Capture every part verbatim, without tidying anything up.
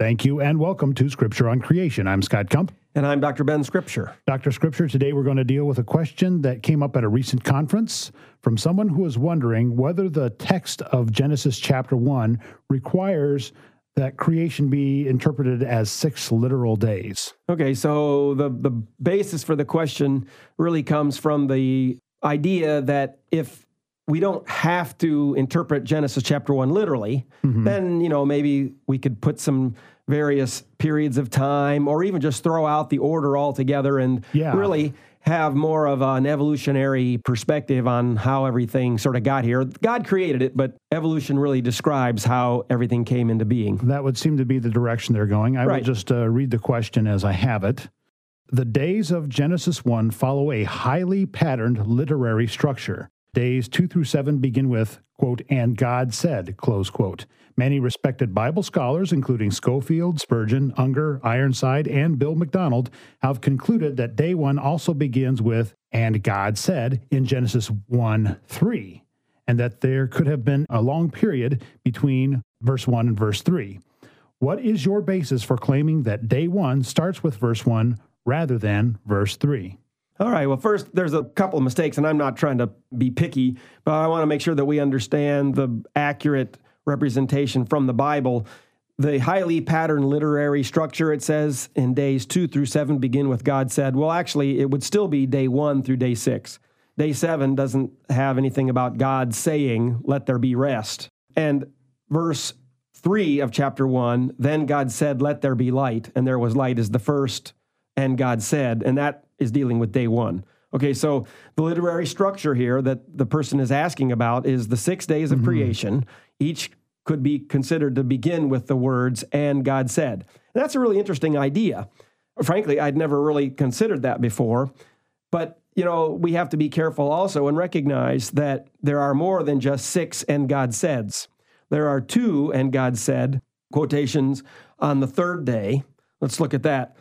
Thank you, and welcome to Scripture on Creation. I'm Scott Kump. And I'm Doctor Ben Scripture. Doctor Scripture, today we're going to deal with a question that came up at a recent conference from someone who was wondering whether the text of Genesis chapter one requires that creation be interpreted as six literal days. Okay, so the, the basis for the question really comes from the idea that if we don't have to interpret Genesis chapter one literally, mm-hmm. then, you know, maybe we could put some various periods of time or even just throw out the order altogether and yeah. really have more of an evolutionary perspective on how everything sort of got here. God created it, but evolution really describes how everything came into being. That would seem to be the direction they're going. I right. will just uh, read the question as I have it. The days of Genesis one follow a highly patterned literary structure. Days two through seven begin with, quote, "and God said," close quote. Many respected Bible scholars, including Schofield, Spurgeon, Unger, Ironside, and Bill McDonald, have concluded that day one also begins with, "and God said," in Genesis one three, and that there could have been a long period between verse one and verse three. What is your basis for claiming that day one starts with verse one rather than verse three? All right, well, first, there's a couple of mistakes, and I'm not trying to be picky, but I want to make sure that we understand the accurate representation from the Bible. The highly patterned literary structure, it says, in days two through seven begin with God said. Well, actually, it would still be day one through day six. Day seven doesn't have anything about God saying, "let there be rest." And verse three of chapter one, then God said, "let there be light," and there was light is the first, and God said, and that is dealing with day one. Okay, so the literary structure here that the person is asking about is the six days of mm-hmm. creation. Each could be considered to begin with the words, "and God said." And that's a really interesting idea. Frankly, I'd never really considered that before. But, you know, we have to be careful also and recognize that there are more than just six "and God saids." There are two "and God said" quotations on the third day. Let's look at that.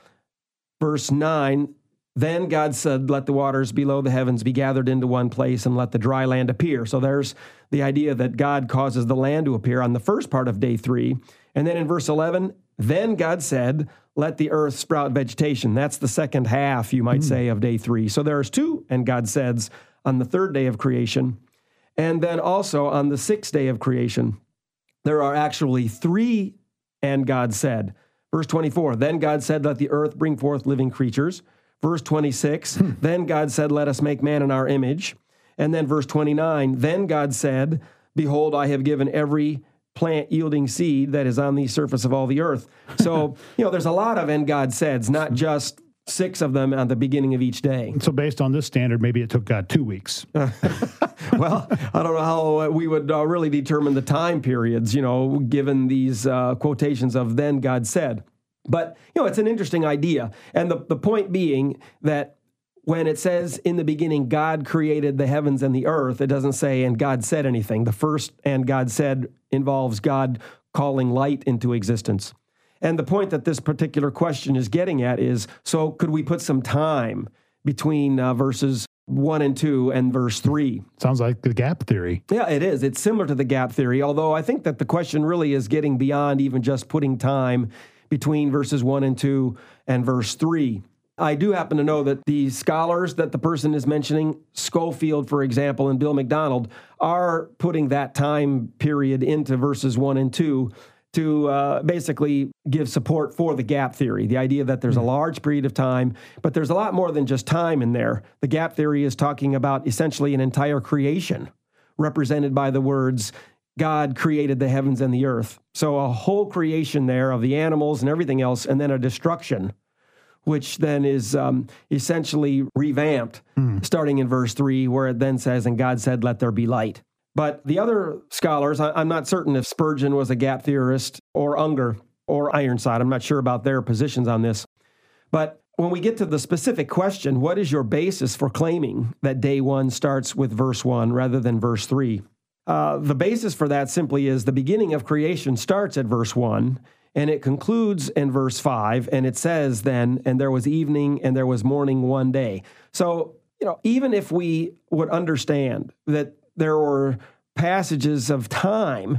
Verse nine, then God said, "let the waters below the heavens be gathered into one place and let the dry land appear." So there's the idea that God causes the land to appear on the first part of day three. And then in verse eleven, then God said, "let the earth sprout vegetation." That's the second half, you might mm. say, of day three. So there's two "and God saids" on the third day of creation. And then also on the sixth day of creation, there are actually three "and God said." Verse twenty-four, then God said, "let the earth bring forth living creatures." Verse twenty-six, hmm. then God said, "let us make man in our image." And then verse twenty-nine, then God said, "behold, I have given every plant yielding seed that is on the surface of all the earth." So, you know, there's a lot of "and God saids," not just six of them at the beginning of each day. So based on this standard, maybe it took God two weeks. Well, I don't know how we would uh, really determine the time periods, you know, given these uh, quotations of "then God said." But, you know, it's an interesting idea. And the, the point being that when it says in the beginning, God created the heavens and the earth, it doesn't say, "and God said" anything. The first "and God said" involves God calling light into existence. And the point that this particular question is getting at is, so could we put some time between uh, verses one and two and verse three? Sounds like the gap theory. Yeah, it is. It's similar to the gap theory, although I think that the question really is getting beyond even just putting time between verses one and two and verse three. I do happen to know that the scholars that the person is mentioning, Schofield, for example, and Bill McDonald, are putting that time period into verses one and two to uh, basically give support for the gap theory, the idea that there's a large period of time, but there's a lot more than just time in there. The gap theory is talking about essentially an entire creation represented by the words, God created the heavens and the earth. So a whole creation there of the animals and everything else, and then a destruction, which then is um, essentially revamped, mm. starting in verse three, where it then says, "and God said, let there be light." But the other scholars, I, I'm not certain if Spurgeon was a gap theorist or Unger or Ironside. I'm not sure about their positions on this. But when we get to the specific question, what is your basis for claiming that day one starts with verse one rather than verse three? Uh, the basis for that simply is the beginning of creation starts at verse one, and it concludes in verse five, and it says then, "and there was evening and there was morning one day." So, you know, even if we would understand that there were passages of time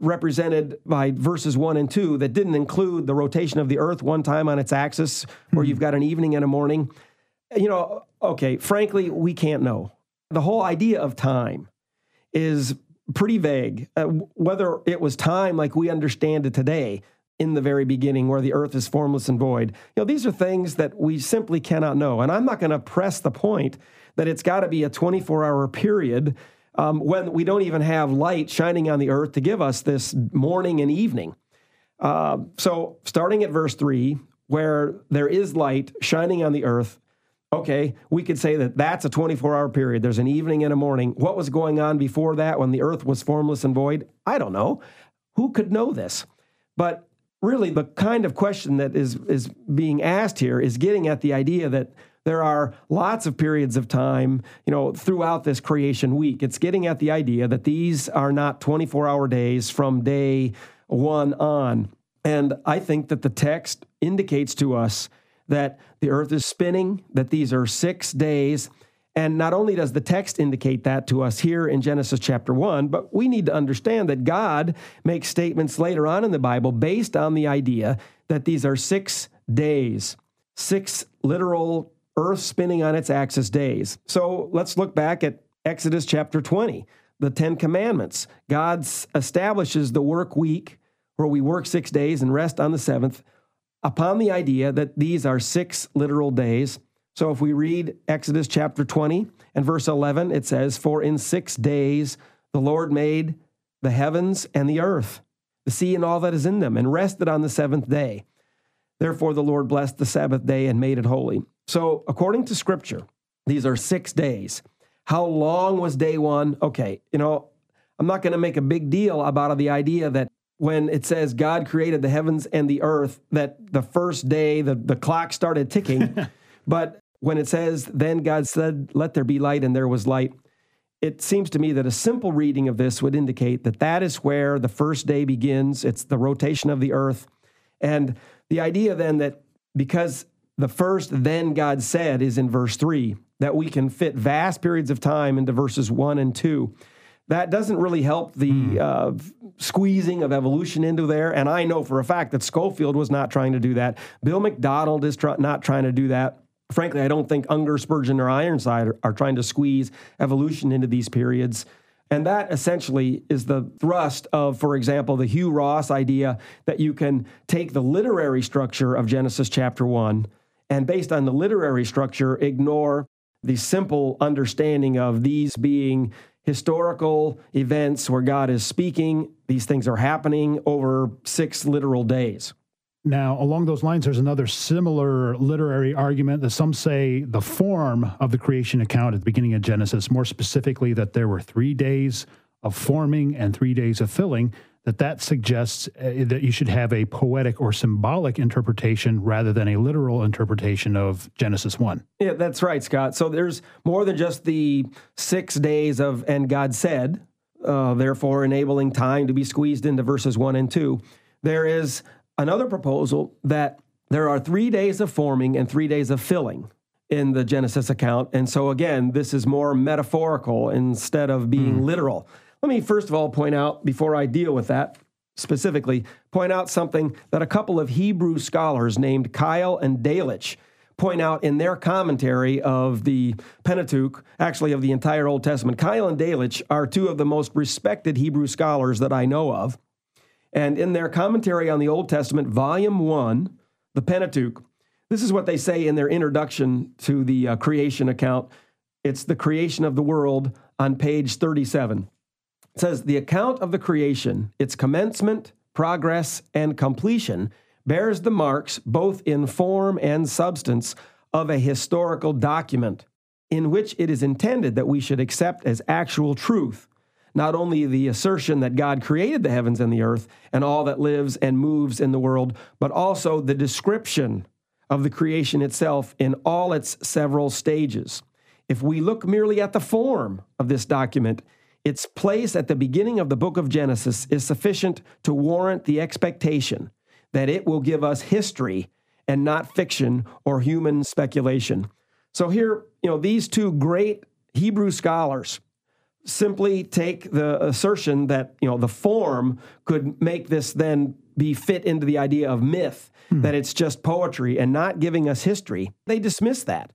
represented by verses one and two that didn't include the rotation of the earth one time on its axis, where you've got an evening and a morning. You know, okay, frankly, we can't know. The whole idea of time is pretty vague. Uh, whether it was time like we understand it today in the very beginning, where the earth is formless and void, you know, these are things that we simply cannot know. And I'm not going to press the point that it's got to be a twenty-four hour period um, when we don't even have light shining on the earth to give us this morning and evening. Uh, so starting at verse three, where there is light shining on the earth, okay, we could say that that's a twenty-four hour period. There's an evening and a morning. What was going on before that when the earth was formless and void? I don't know. Who could know this? But really, the kind of question that is, is being asked here is getting at the idea that there are lots of periods of time, you know, throughout this creation week. It's getting at the idea that these are not twenty-four hour days from day one on. And I think that the text indicates to us that the earth is spinning, that these are six days. And not only does the text indicate that to us here in Genesis chapter one, but we need to understand that God makes statements later on in the Bible based on the idea that these are six days, six literal earth spinning on its axis days. So let's look back at Exodus chapter twenty, the Ten Commandments. God establishes the work week where we work six days and rest on the seventh upon the idea that these are six literal days. So if we read Exodus chapter twenty and verse eleven, it says, "For in six days the Lord made the heavens and the earth, the sea and all that is in them, and rested on the seventh day. Therefore the Lord blessed the Sabbath day and made it holy." So according to Scripture, these are six days. How long was day one? Okay, you know, I'm not going to make a big deal about the idea that when it says God created the heavens and the earth, that the first day, the, the clock started ticking. But when it says, "Then God said, let there be light, and there was light," it seems to me that a simple reading of this would indicate that that is where the first day begins. It's the rotation of the earth. And the idea then that because the first "then God said" is in verse three, that we can fit vast periods of time into verses one and two. That doesn't really help the mm. uh, squeezing of evolution into there. And I know for a fact that Schofield was not trying to do that. Bill McDonald is try- not trying to do that. Frankly, I don't think Unger, Spurgeon, or Ironside are, are trying to squeeze evolution into these periods. And that essentially is the thrust of, for example, the Hugh Ross idea that you can take the literary structure of Genesis chapter one and based on the literary structure, ignore the simple understanding of these being historical events where God is speaking. These things are happening over six literal days. Now, along those lines, there's another similar literary argument that some say the form of the creation account at the beginning of Genesis, more specifically that there were three days of forming and three days of filling, that that suggests uh, that you should have a poetic or symbolic interpretation rather than a literal interpretation of Genesis one. Yeah, that's right, Scott. So there's more than just the six days of "and God said," uh, therefore enabling time to be squeezed into verses one and two. There is another proposal that there are three days of forming and three days of filling in the Genesis account. And so again, this is more metaphorical instead of being mm. literal. Let me first of all point out, before I deal with that specifically, point out something that a couple of Hebrew scholars named Keil and Delitzsch point out in their commentary of the Pentateuch, actually of the entire Old Testament. Keil and Delitzsch are two of the most respected Hebrew scholars that I know of. And in their commentary on the Old Testament, volume one, the Pentateuch, this is what they say in their introduction to the uh, creation account. It's the creation of the world on page thirty-seven. It says, "The account of the creation, its commencement, progress, and completion, bears the marks, both in form and substance, of a historical document, in which it is intended that we should accept as actual truth, not only the assertion that God created the heavens and the earth and all that lives and moves in the world, but also the description of the creation itself in all its several stages. If we look merely at the form of this document, its place at the beginning of the book of Genesis is sufficient to warrant the expectation that it will give us history and not fiction or human speculation." So here, you know, these two great Hebrew scholars simply take the assertion that, you know, the form could make this then be fit into the idea of myth, hmm. that it's just poetry and not giving us history. They dismiss that.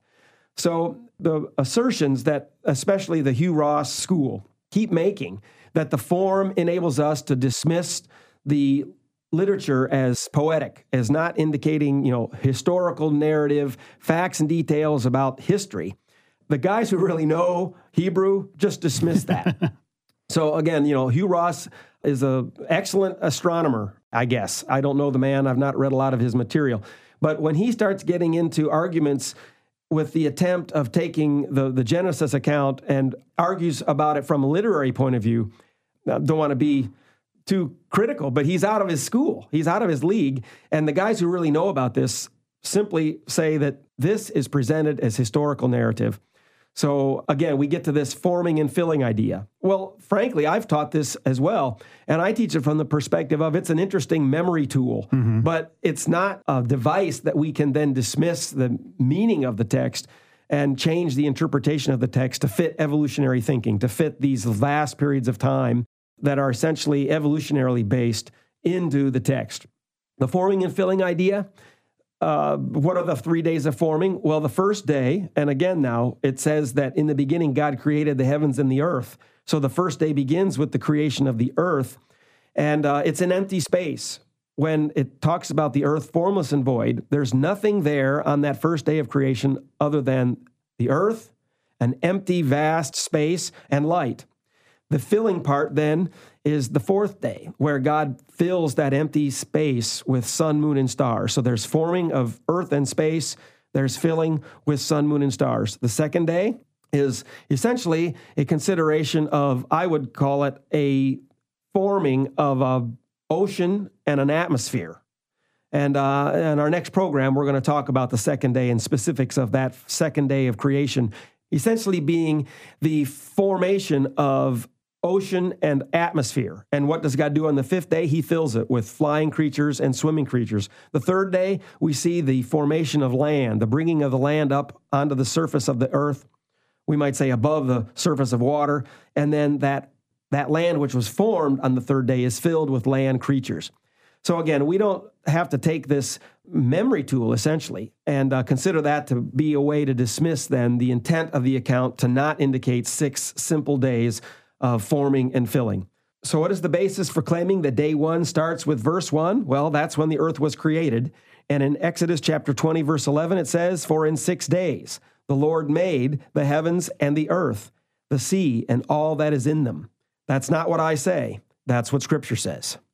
So the assertions that especially the Hugh Ross school keep making, that the form enables us to dismiss the literature as poetic, as not indicating, you know, historical narrative, facts and details about history. The guys who really know Hebrew just dismiss that. So again, you know, Hugh Ross is an excellent astronomer, I guess. I don't know the man. I've not read a lot of his material. But when he starts getting into arguments with the attempt of taking the, the Genesis account and argues about it from a literary point of view, I don't want to be too critical, but he's out of his school. He's out of his league. And the guys who really know about this simply say that this is presented as historical narrative. So again, we get to this forming and filling idea. Well, frankly, I've taught this as well, and I teach it from the perspective of it's an interesting memory tool, mm-hmm. but it's not a device that we can then dismiss the meaning of the text and change the interpretation of the text to fit evolutionary thinking, to fit these vast periods of time that are essentially evolutionarily based into the text. The forming and filling idea, Uh, what are the three days of forming? Well, the first day, and again now, it says that in the beginning God created the heavens and the earth. So the first day begins with the creation of the earth, and uh, it's an empty space. When it talks about the earth formless and void, there's nothing there on that first day of creation other than the earth, an empty, vast space, and light. The filling part then is the fourth day, where God fills that empty space with sun, moon, and stars. So there's forming of earth and space. There's filling with sun, moon, and stars. The second day is essentially a consideration of, I would call it a forming of an ocean and an atmosphere. And uh, in our next program, we're going to talk about the second day and specifics of that second day of creation, essentially being the formation of ocean and atmosphere. And what does God do on the fifth day? He fills it with flying creatures and swimming creatures. The third day, we see the formation of land, the bringing of the land up onto the surface of the earth. We might say above the surface of water. And then that, that land which was formed on the third day is filled with land creatures. So again, we don't have to take this memory tool, essentially, and uh, consider that to be a way to dismiss, then, the intent of the account to not indicate six simple days of forming and filling. So what is the basis for claiming that day one starts with verse one? Well, that's when the earth was created. And in Exodus chapter twenty, verse eleven, it says, "For in six days the Lord made the heavens and the earth, the sea, and all that is in them." That's not what I say. That's what Scripture says.